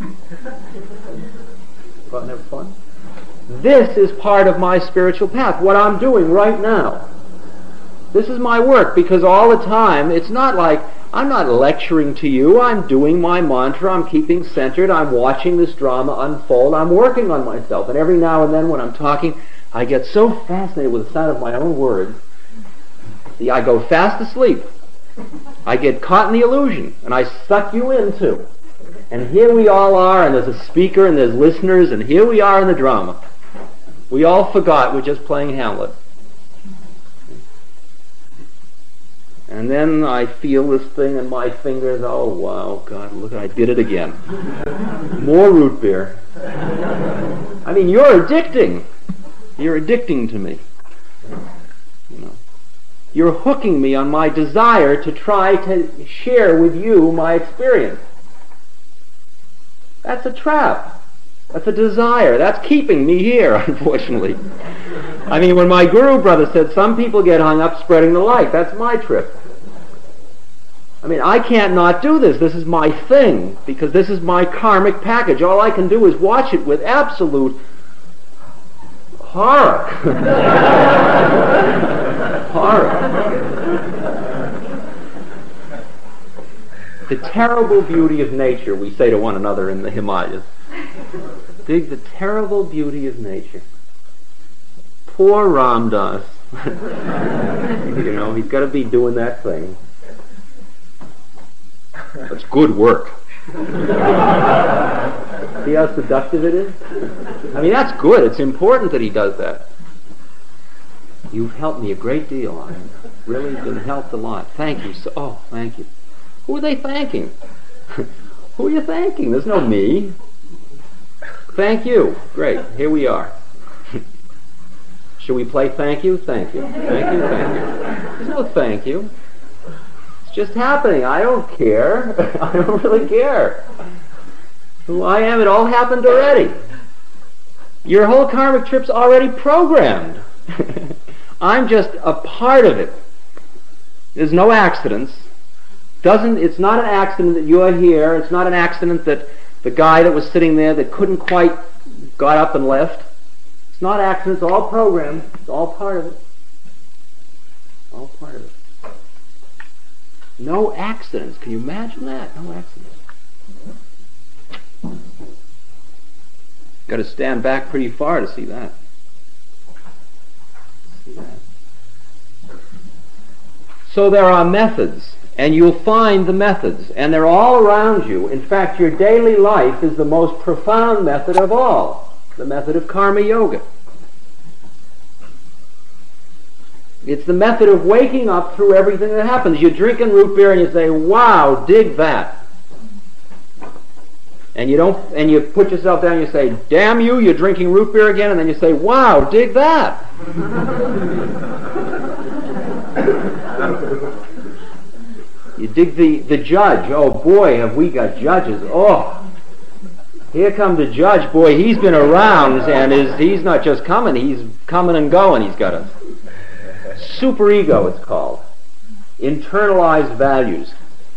Go out and have fun? This is part of my spiritual path, what I'm doing right now. This is my work, because all the time, it's not like, I'm not lecturing to you, I'm doing my mantra, I'm keeping centered, I'm watching this drama unfold, I'm working on myself. And every now and then when I'm talking, I get so fascinated with the sound of my own words, I go fast asleep. I get caught in the illusion, and I suck you in too. And here we all are, and there's a speaker, and there's listeners, and here we are in the drama. We all forgot we're just playing Hamlet. And then I feel this thing in my fingers. Oh, wow, God, look, I did it again. More root beer. I mean, you're addicting. You're addicting to me. You know, you're hooking me on my desire to try to share with you my experience. That's a trap. That's a desire. That's keeping me here, unfortunately. I mean, when my guru brother said some people get hung up spreading the light, that's my trip. I mean, I can't not do this. This is my thing, because this is my karmic package. All I can do is watch it with absolute horror. Horror. The terrible beauty of nature, we say to one another in the Himalayas. Dig the terrible beauty of nature. Poor Ram Dass. You know, he's got to be doing that thing. That's good work. See how seductive it is? I mean, that's good. It's important that he does that. You've helped me a great deal. I've really been helped a lot. Thank you. Thank you. Who are they thanking? Who are you thanking? There's no me. Thank you. Great. Here we are. Should we play thank you? Thank you. Thank you. Thank you. There's no thank you. It's just happening. I don't care. I don't really care. Who I am, it all happened already. Your whole karmic trip's already programmed. I'm just a part of it. There's no accidents. It's not an accident that you're here. It's not an accident that the guy that was sitting there that couldn't quite got up and left. It's not accident. It's all programmed. It's all part of it. All part of it. No accidents. Can you imagine that? No accidents. Got to stand back pretty far to see that. So there are methods, and you'll find the methods, and they're all around you. In fact, your daily life is the most profound method of all, the method of karma yoga. It's the method of waking up through everything that happens. You're drinking root beer and you say, wow, dig that. And you put yourself down and you say, damn you, you're drinking root beer again, and then you say, wow, dig that. You dig the judge. Oh boy, have we got judges. Oh, here comes the judge. Boy, he's been around, and he's not just coming, he's coming and going. He's got a superego, it's called. Internalized values.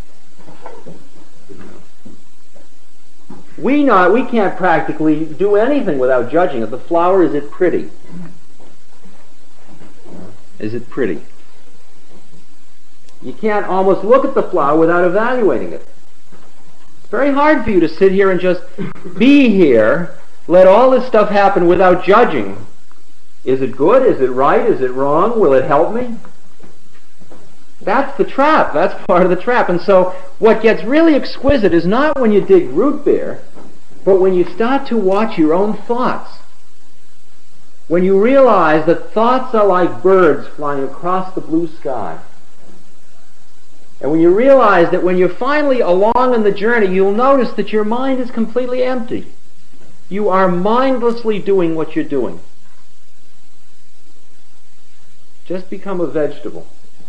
We can't practically do anything without judging it. The flower, is it pretty? Is it pretty? You can't almost look at the flower without evaluating it. It's very hard for you to sit here and just be here, let all this stuff happen without judging. Is it good? Is it right? Is it wrong? Will it help me? That's the trap. That's part of the trap. And so what gets really exquisite is not when you dig root beer, but when you start to watch your own thoughts. when you realize that thoughts are like birds flying across the blue sky, and when you realize that when you're finally along in the journey, you'll notice that your mind is completely empty. You are mindlessly doing what you're doing. Just become a vegetable,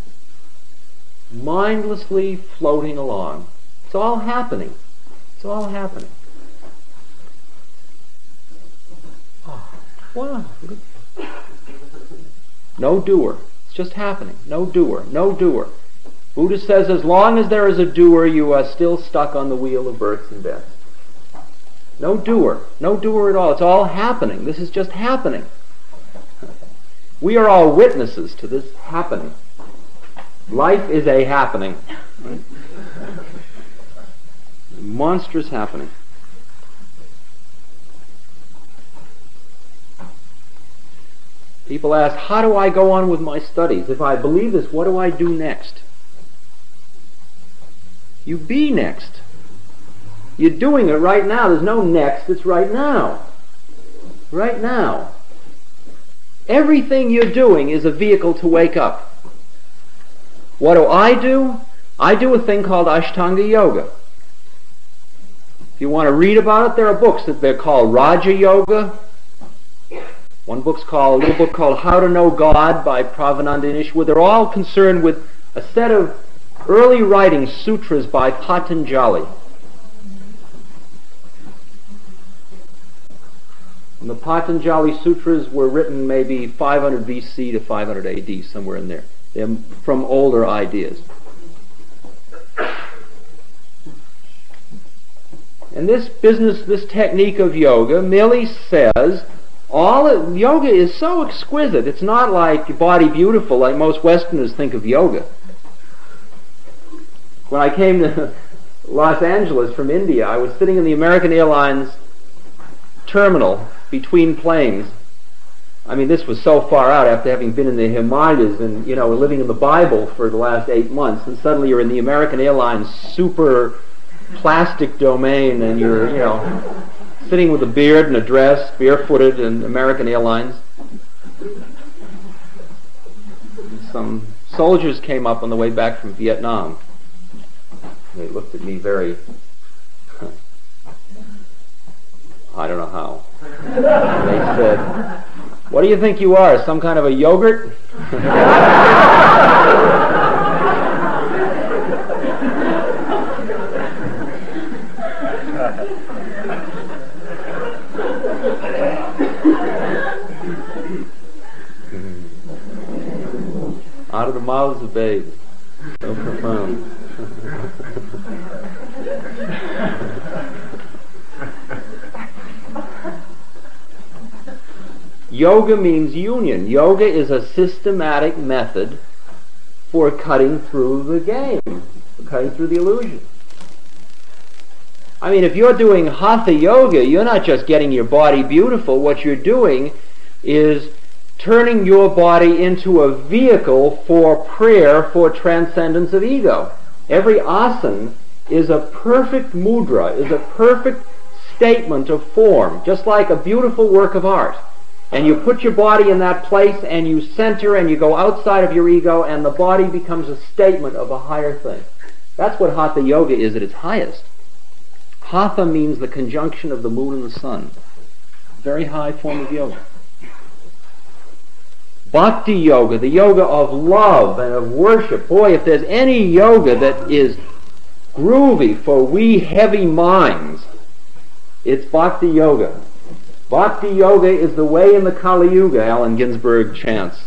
mindlessly floating along. It's all happening. It's all happening. Oh, wow. No doer. It's just happening. No doer. No doer. Buddha says as long as there is a doer, you are still stuck on the wheel of births and deaths. No doer. No doer at all. It's all happening. This is just happening. We are all witnesses to this happening. Life is a happening. Monstrous happening. People ask, how do I go on with my studies? If I believe this, what do I do next? You be next. You're doing it right now. There's no next. It's right now. Right now. Everything you're doing is a vehicle to wake up. What do? I do a thing called Ashtanga Yoga. If you want to read about it, there are books that they're called Raja Yoga. A little book called How to Know God by Pravananda Inishwar. They're all concerned with a set of early writing sutras by Patanjali. And the Patanjali Sutras were written maybe 500 BC to 500 AD, somewhere in there. They're from older ideas. And this technique of yoga merely says, yoga is so exquisite. It's not like Body Beautiful, like most Westerners think of yoga. When I came to Los Angeles from India, I was sitting in the American Airlines terminal between planes. I mean, this was so far out after having been in the Himalayas and, living in the Bible for the last 8 months, and suddenly you're in the American Airlines super plastic domain, and you're, sitting with a beard and a dress, barefooted in American Airlines. Some soldiers came up on the way back from Vietnam. They looked at me very, I don't know how. And they said, "What do you think you are, some kind of a yogurt?" Out of the mouths of babes. So profound. Yoga means union. Yoga is a systematic method for cutting through the game, cutting through the illusion. I mean, if you're doing Hatha Yoga, you're not just getting your body beautiful. What you're doing is turning your body into a vehicle for prayer, for transcendence of ego. Every asana is a perfect mudra, is a perfect statement of form, just like a beautiful work of art. And you put your body in that place and you center and you go outside of your ego and the body becomes a statement of a higher thing. That's what Hatha Yoga is at its highest. Hatha means the conjunction of the moon and the sun. Very high form of yoga. Bhakti Yoga, the yoga of love and of worship. Boy, if there's any yoga that is groovy for we heavy minds, it's Bhakti Yoga. Bhakti Yoga is the way in the Kali Yuga, Allen Ginsberg chants.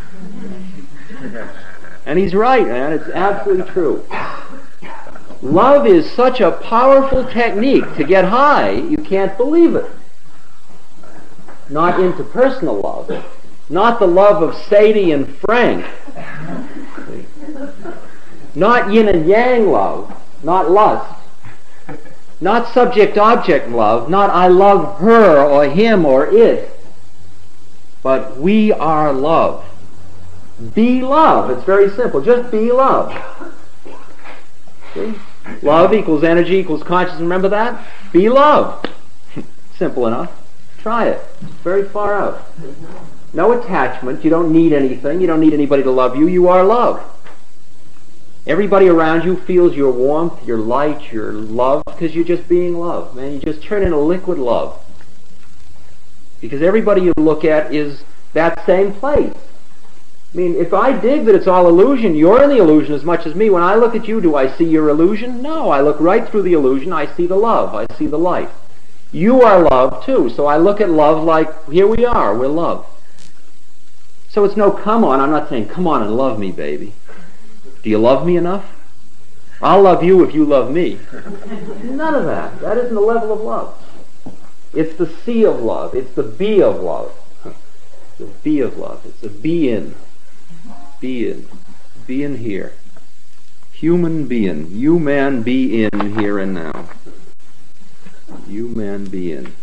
And he's right, man. It's absolutely true. Love is such a powerful technique to get high, you can't believe it. Not interpersonal love. Not the love of Sadie and Frank. Not yin and yang love. Not lust. Not subject-object love, not I love her or him or it, but we are love. Be love. It's very simple. Just be love. See? Love equals energy equals consciousness. Remember that? Be love. Simple enough. Try it. It's very far out. No attachment. You don't need anything. You don't need anybody to love you. You are love. Everybody around you feels your warmth, your light, your love, because you're just being love. Man, you just turn into liquid love. Because everybody you look at is that same place. I mean, if I dig that it's all illusion, you're in the illusion as much as me. When I look at you, do I see your illusion? No, I look right through the illusion. I see the love. I see the light. You are love, too. So I look at love like, here we are, we're love. So it's no come on. I'm not saying, come on and love me, baby. Do you love me enough? I'll love you if you love me. None of that. That isn't the level of love. It's the C of love. It's the B of love. The B of love. It's the be in. Be in. Be in here. Human being. You man be in here and now. You man be in.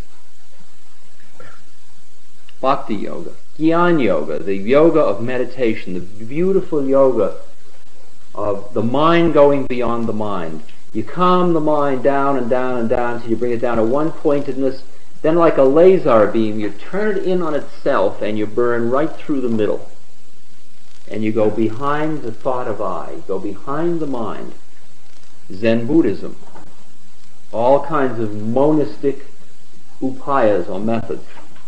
Bhakti yoga. Jnana yoga. The yoga of meditation. The beautiful yoga of the mind going beyond the mind. You calm the mind down and down and down until you bring it down to one-pointedness. Then like a laser beam, you turn it in on itself and you burn right through the middle. And you go behind the thought of I. You go behind the mind. Zen Buddhism. All kinds of monistic upayas or methods.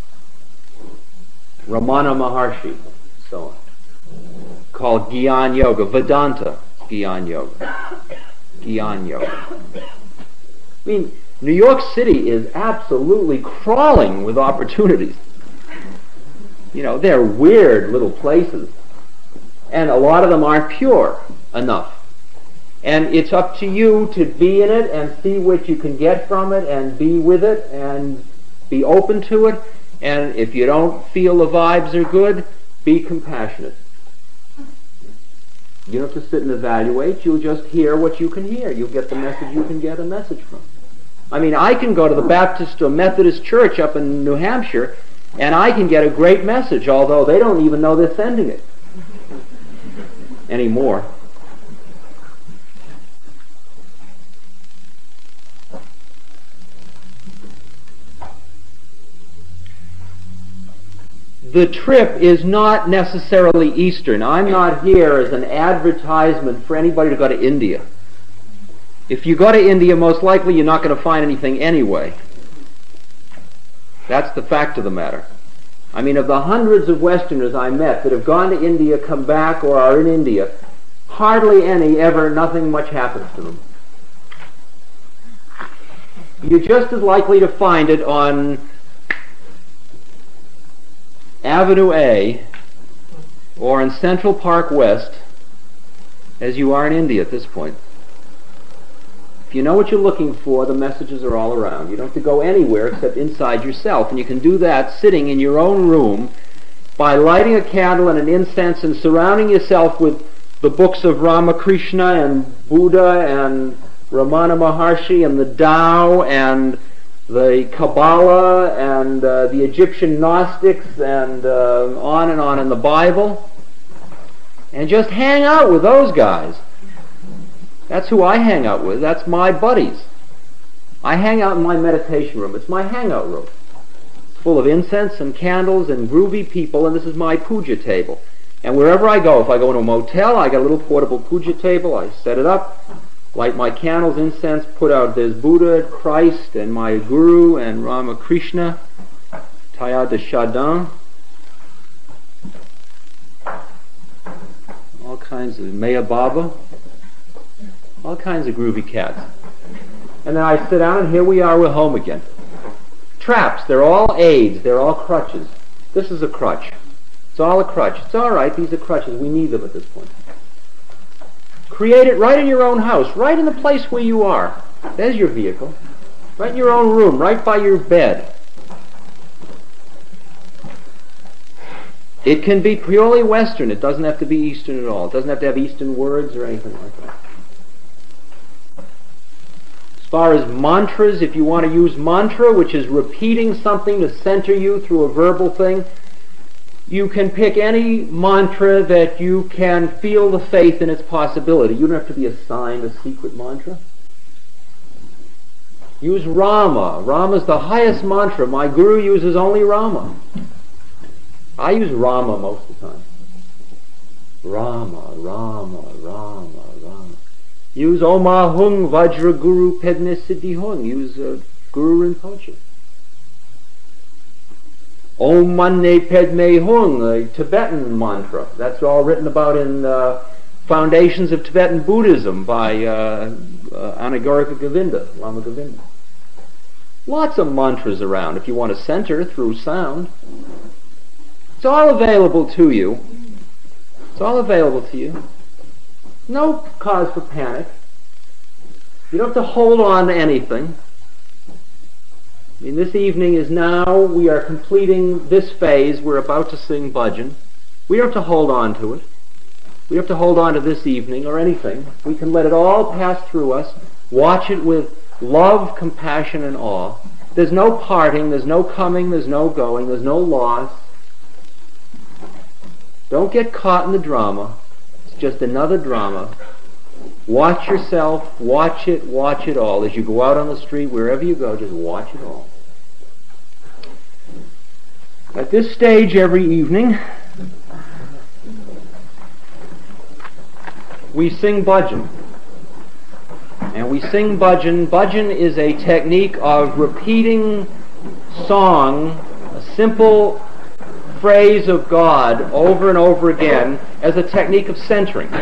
Ramana Maharshi, so on. Called Jnana Yoga, Vedanta Jnana Yoga. Jnana Yoga. I mean, New York City is absolutely crawling with opportunities. You know, they're weird little places. And a lot of them aren't pure enough. And it's up to you to be in it and see what you can get from it and be with it and be open to it. And if you don't feel the vibes are good, be compassionate. You don't have to sit and evaluate. You'll just hear what you can hear. You'll get the message you can get a message from. I mean, I can go to the Baptist or Methodist church up in New Hampshire, and I can get a great message, although they don't even know they're sending it anymore. The trip is not necessarily Eastern. I'm not here as an advertisement for anybody to go to India. If you go to India, most likely you're not going to find anything anyway. That's the fact of the matter. I mean, of the hundreds of Westerners I met that have gone to India, come back, or are in India, hardly any ever, nothing much happens to them. You're just as likely to find it on Avenue A or in Central Park West as you are in India at this point. If you know what you're looking for, the messages are all around. You don't have to go anywhere except inside yourself, and you can do that sitting in your own room by lighting a candle and an incense and surrounding yourself with the books of Ramakrishna and Buddha and Ramana Maharshi and the Tao and the Kabbalah and the Egyptian Gnostics and on in the Bible, and just hang out with those guys. That's who I hang out with. That's my buddies. I hang out in my meditation room. It's my hangout room. It's full of incense and candles and groovy people, and this is my puja table. And wherever I go, if I go to a motel, I got a little portable puja table. I set it up, light my candles, incense, put out, there's Buddha, Christ, and my Guru, and Ramakrishna, Teilhard de Chardin, all kinds of Maya Baba, all kinds of groovy cats. And then I sit down, and here we are, we're home again. Traps, they're all aids, they're all crutches. This is a crutch. It's all a crutch. It's all right, these are crutches. We need them at this point. Create it right in your own house, right in the place where you are. There's your vehicle. Right in your own room, right by your bed. It can be purely Western. It doesn't have to be Eastern at all. It doesn't have to have Eastern words or anything like that. As far as mantras, if you want to use mantra, which is repeating something to center you through a verbal thing, you can pick any mantra that you can feel the faith in its possibility. You don't have to be assigned a secret mantra. Use Rama. Rama is the highest mantra. My guru uses only Rama. I use Rama most of the time. Rama, Rama, Rama, Rama. Use Oma Hung Vajra Guru Pedne Siddhi Hung. Use Guru Rinpoche. Om Mane Padme Hung, a Tibetan mantra. That's all written about in Foundations of Tibetan Buddhism by Anagarika Govinda, Lama Govinda. Lots of mantras around if you want to center through sound. It's all available to you. It's all available to you. No cause for panic. You don't have to hold on to anything. I mean, this evening is now, we are completing this phase. We're about to sing bhajan. We don't have to hold on to it. We don't have to hold on to this evening or anything. We can let it all pass through us, watch it with love, compassion, and awe. There's no parting, there's no coming, there's no going, there's no loss. Don't get caught in the drama. It's just another drama. Watch yourself, watch it all. As you go out on the street, wherever you go, just watch it all. At this stage every evening, we sing bhajan. And we sing bhajan. Bhajan is a technique of repeating song, a simple phrase of God over and over again as a technique of centering.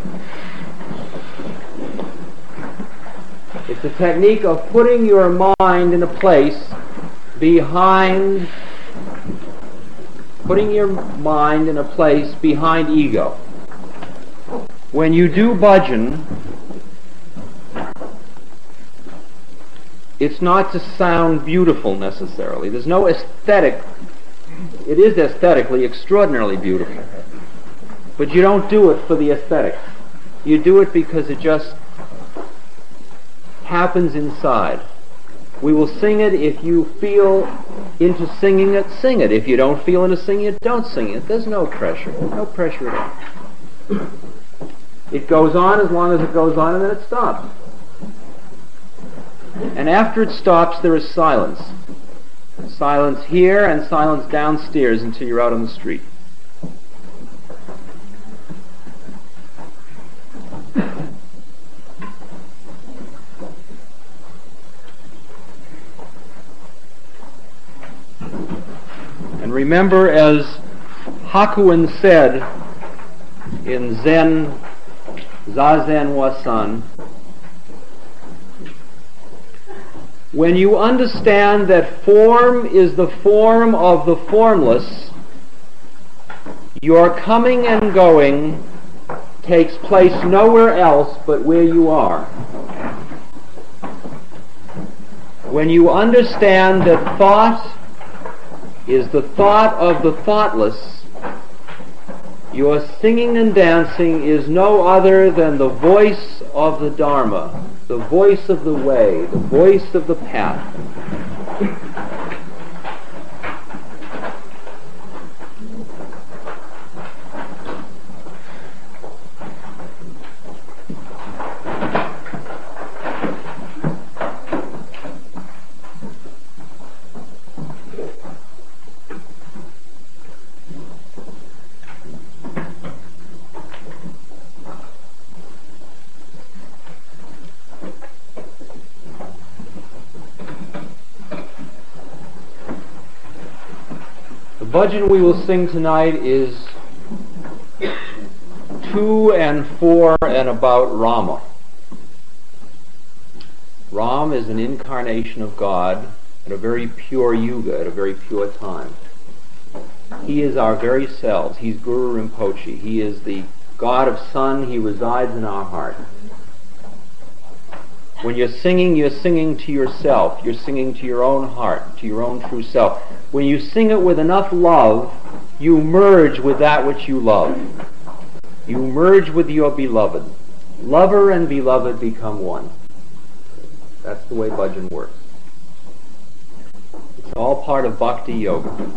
It's a technique of putting your mind in a place behind ego. When you do bhajan, it's not to sound beautiful necessarily. There's no aesthetic. It is aesthetically extraordinarily beautiful. But you don't do it for the aesthetics. You do it because it just happens inside. We will sing it. If you feel into singing it, sing it. If you don't feel into singing it, don't sing it. There's no pressure. No pressure at all. It goes on as long as it goes on, and then it stops. And after it stops, there is silence. Silence here and silence downstairs until you're out on the street. And remember, as Hakuin said in Zen, Zazen Wasan, when you understand that form is the form of the formless, your coming and going takes place nowhere else but where you are. When you understand that thought is the thought of the thoughtless, your singing and dancing is no other than the voice of the Dharma, the voice of the way, the voice of the path. The bhajan we will sing tonight is to and for and about Rama. Ram is an incarnation of God at a very pure yuga, at a very pure time. He is our very selves. He's Guru Rinpoche. He is the God of Sun. He resides in our heart. When you're singing to yourself. You're singing to your own heart, to your own true self. When you sing it with enough love, you merge with that which you love. You merge with your beloved. Lover and beloved become one. That's the way bhajan works. It's all part of bhakti yoga.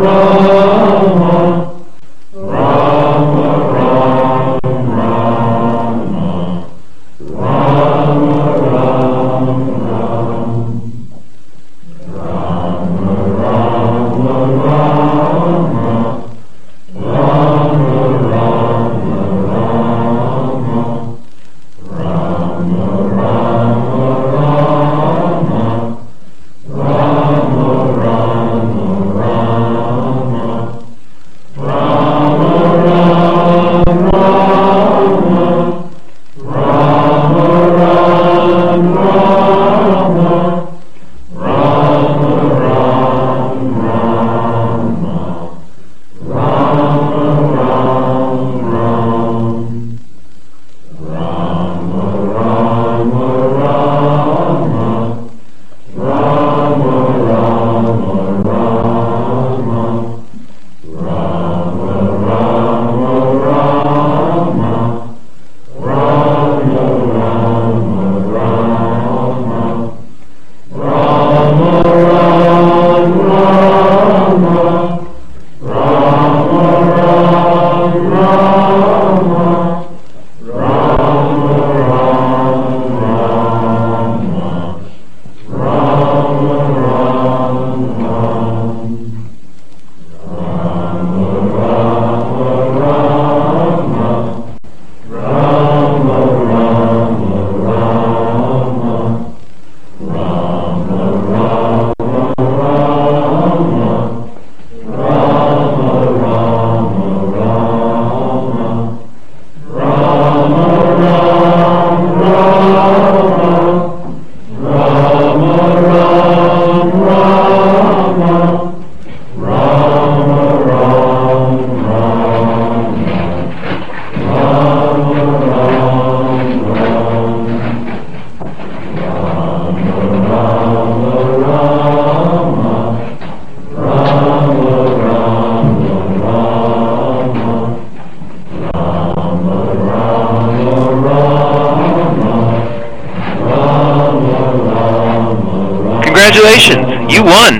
Congratulations, you won.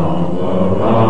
Bhava